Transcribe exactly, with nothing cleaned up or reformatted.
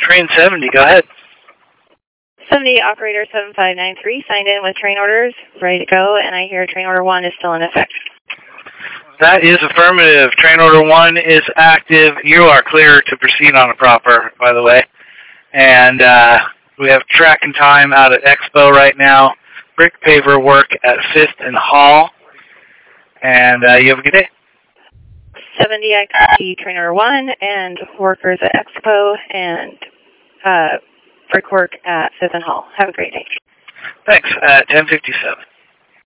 Train seventy, go ahead. seventy, operator seven five nine three, signed in with train orders, ready to go, and I hear train order one is still in effect. That is affirmative. Train order one is active. You are clear to proceed on a proper, by the way. And uh, we have track and time out at Expo right now. Brick paver work at fifth and Hall. And uh, you have a good day. seventy, I copy train order one and workers at Expo and uh, brick work at fifth and Hall. Have a great day. Thanks. At ten fifty-seven.